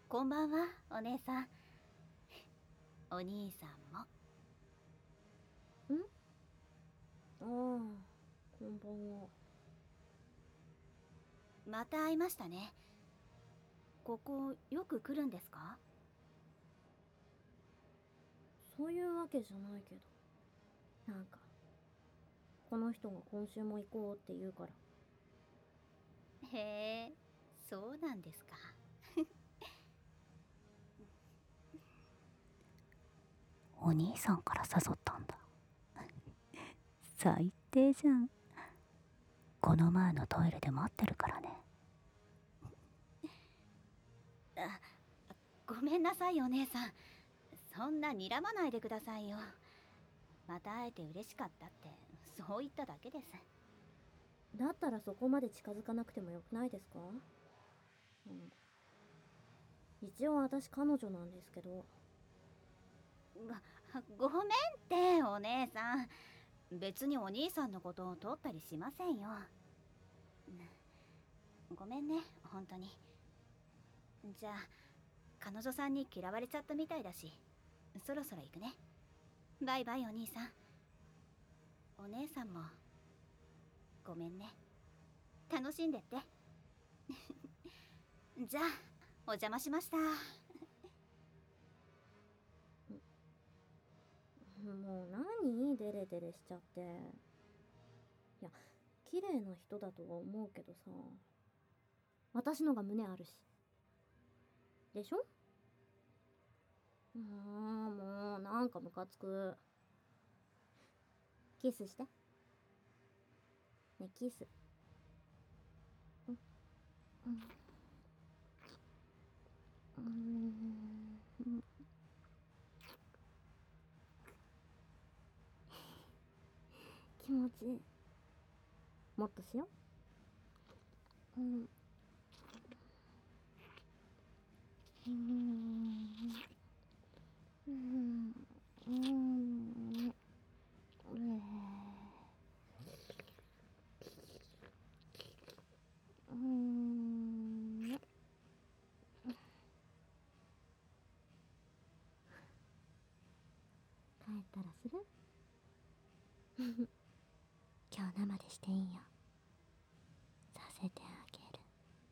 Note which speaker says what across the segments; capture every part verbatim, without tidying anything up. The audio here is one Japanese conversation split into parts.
Speaker 1: こんばんは、お姉さん。お兄さんも。
Speaker 2: んああ、こんばんは。
Speaker 1: また会いましたね。ここ、よく来るんですか？
Speaker 2: そういうわけじゃないけど。なんか、この人が今週も行こうって言うから。
Speaker 1: へえ、そうなんですか。お兄さんから誘ったんだ。最低じゃん。この前のトイレで待ってるからね。あ、ごめんなさい、お姉さん。そんな睨まないでくださいよ。また会えて嬉しかったって、そう言っただけです。
Speaker 2: だったらそこまで近づかなくてもよくないですか？うん。一応私彼女なんですけど。
Speaker 1: ご、ごめんって、お姉さん。別にお兄さんのことを通ったりしませんよ。ごめんね、本当に。じゃあ、彼女さんに嫌われちゃったみたいだし、そろそろ行くね。バイバイ、お兄さん。お姉さんも、ごめんね。楽しんでって。じゃあ、お邪魔しました。
Speaker 2: もう何デレデレしちゃって。いや、綺麗な人だとは思うけどさ。私のが胸あるし。でしょ？ああ、もうなんかムカつく。キスして。ね、キス。うん。うん。うーん。気持ちいい。もっとしよう。うん。うん。うん。うん。うん。うん。帰ったらする？今日生でしていいよ。させてあげる。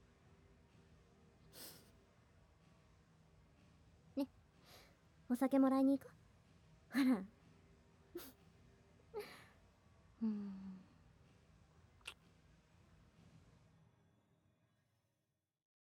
Speaker 2: ね、お酒もらいに行こう。ほら。うん。